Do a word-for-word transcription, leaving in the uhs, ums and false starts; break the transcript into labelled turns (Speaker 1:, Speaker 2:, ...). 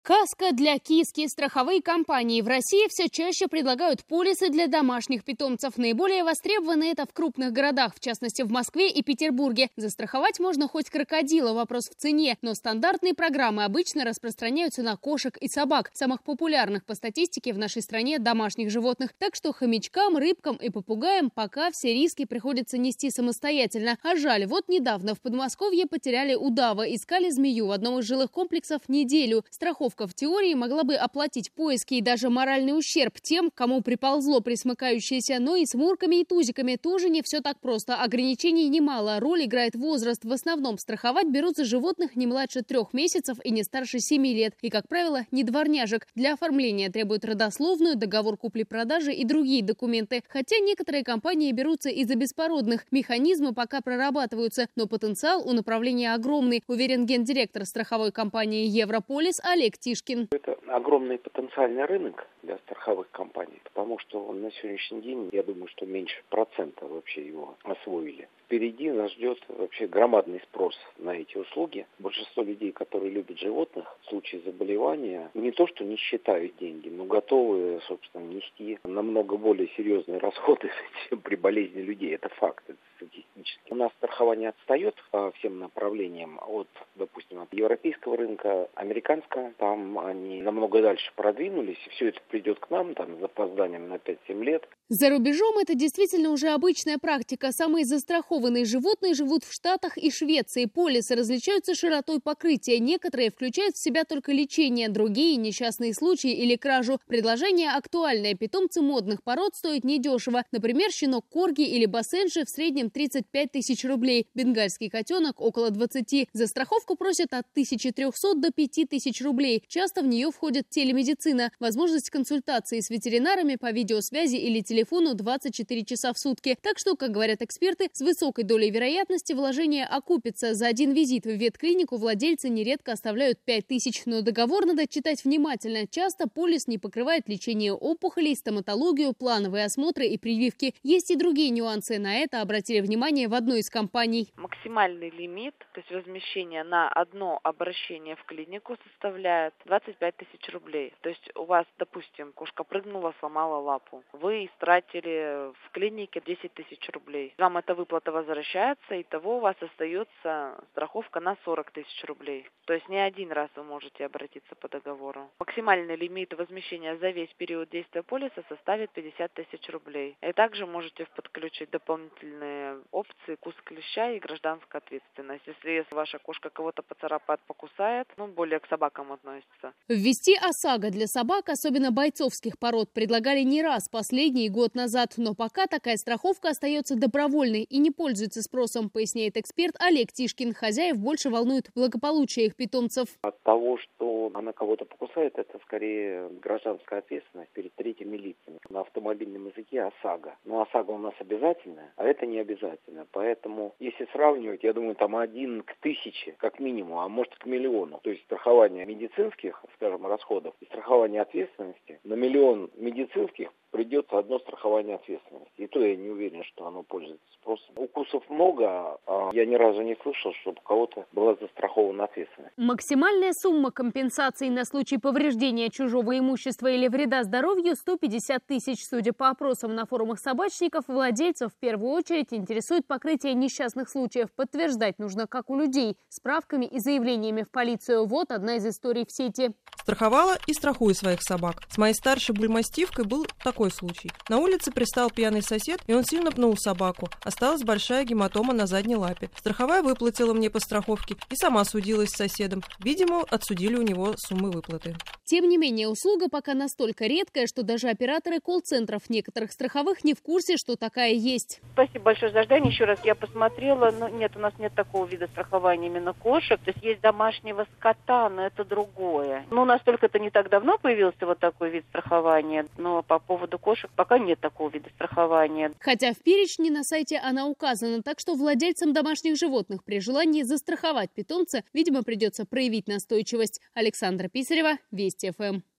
Speaker 1: Казка для киски. Страховые компании в России все чаще предлагают полисы для домашних питомцев. Наиболее востребованы это в крупных городах, в частности в Москве и Петербурге. Застраховать можно хоть крокодила, вопрос в цене. Но стандартные программы обычно распространяются на кошек и собак, самых популярных по статистике в нашей стране домашних животных. Так что хомячкам, рыбкам и попугаям пока все риски приходится нести самостоятельно. А жаль, вот недавно в Подмосковье потеряли удава, искали змею в одном из жилых комплексов неделю. Страховка в теории могла бы оплатить поиски и даже моральный ущерб тем, кому приползло присмыкающееся, но и с мурками и тузиками тоже не все так просто. Ограничений немало, роль играет возраст. В основном страховать берутся животных не младше трех месяцев и не старше семи лет. И, как правило, не дворняжек. Для оформления требуют родословную, договор купли-продажи и другие документы. Хотя некоторые компании берутся и за беспородных. Механизмы пока прорабатываются, но потенциал у направления огромный, уверен гендиректор страховой компании «Европолис» Олег Тишкин.
Speaker 2: Это огромный потенциальный рынок для страховых компаний, потому что на сегодняшний день, я думаю, что меньше процента вообще его освоили. Впереди нас ждет вообще громадный спрос на эти услуги. Большинство людей, которые любят животных, в случае заболевания, не то что не считают деньги, но готовы, собственно, нести намного более серьезные расходы, чем при болезни людей. Это факт, это статистически. У нас страхование отстает по всем направлениям от, допустим, от европейского рынка, американского. Там они намного дальше продвинулись, и все это придет к нам там, с запозданием на пять-семь лет.
Speaker 1: За рубежом это действительно уже обычная практика. Самые застрахованные животные живут в Штатах и Швеции. Полисы различаются широтой покрытия. Некоторые включают в себя только лечение, другие – несчастные случаи или кражу. Предложение актуальное. Питомцы модных пород стоят недешево. Например, щенок корги или бассенши в среднем тридцать пять тысяч рублей. Бенгальский котенок – около двадцати. За страховку просят от тысячи трёхсот до пяти тысяч рублей. Часто в нее входит телемедицина, возможность консультации с ветеринарами по видеосвязи или телефону. телефону двадцать четыре часа в сутки. Так что, как говорят эксперты, с высокой долей вероятности вложение окупится. За один визит в ветклинику владельцы нередко оставляют пять тысяч. Но договор надо читать внимательно. Часто полис не покрывает лечение опухолей, стоматологию, плановые осмотры и прививки. Есть и другие нюансы. На это обратили внимание в одной из компаний.
Speaker 3: Максимальный лимит, то есть возмещение на одно обращение в клинику составляет двадцать пять тысяч рублей. То есть у вас, допустим, кошка прыгнула, сломала лапу. Вы истратили тратили в клинике десять тысяч рублей. Вам эта выплата возвращается, и того у вас остается страховка на сорок тысяч рублей. То есть не один раз вы можете обратиться по договору. Максимальный лимит возмещения за весь период действия полиса составит пятьдесят тысяч рублей. И также можете подключить дополнительные опции кус клеща и гражданская ответственность. Если ваша кошка кого-то поцарапает, покусает, ну, более к собакам относится.
Speaker 1: Ввести ОСАГО для собак, особенно бойцовских пород, предлагали не раз последний год назад, но пока такая страховка остается добровольной и не пользуется спросом, поясняет эксперт Олег Тишкин. Хозяев больше волнует благополучие их питомцев.
Speaker 2: От того, что она кого-то покусает, это скорее гражданская ответственность перед третьими лицами. На автомобильном языке ОСАГО. Но ОСАГО у нас обязательная, а это не обязательно. Поэтому, если сравнивать, я думаю, там один к тысяче, как минимум, а может к миллиону. То есть страхование медицинских, скажем, расходов и страхование ответственности на миллион медицинских придется одно страхование ответственности. И то я не уверен, что оно пользуется спросом. Укусов много, а я ни разу не слышал, чтобы у кого-то была застрахована ответственность.
Speaker 1: Максимальная сумма компенсации на случай повреждения чужого имущества или вреда здоровью – сто пятьдесят тысяч. Судя по опросам на форумах собачников, владельцев в первую очередь интересует покрытие несчастных случаев. Подтверждать нужно, как у людей, справками и заявлениями в полицию. Вот одна из историй в сети.
Speaker 4: Страховала и страхую своих собак. С моей старшей бульмастивкой был такой случай. На улице пристал пьяный сосед, и он сильно пнул собаку. Осталась большая гематома на задней лапе. Страховая выплатила мне по страховке и сама судилась с соседом. Видимо, отсудили у него суммы выплаты.
Speaker 1: Тем не менее, услуга пока настолько редкая, что даже операторы колл-центров некоторых страховых не в курсе, что такая есть.
Speaker 5: Спасибо большое за ждание. Еще раз я посмотрела. Но нет, у нас нет такого вида страхования именно кошек. То есть есть домашнего скота, но это другое. Ну, у нас только это не так давно появился вот такой вид страхования. Но по поводу кошек пока нет такого вида страхования.
Speaker 1: Хотя в перечне на сайте она указана, так что владельцам домашних животных при желании застраховать питомца, видимо, придется проявить настойчивость. Александра Писарева, Вести ФМ.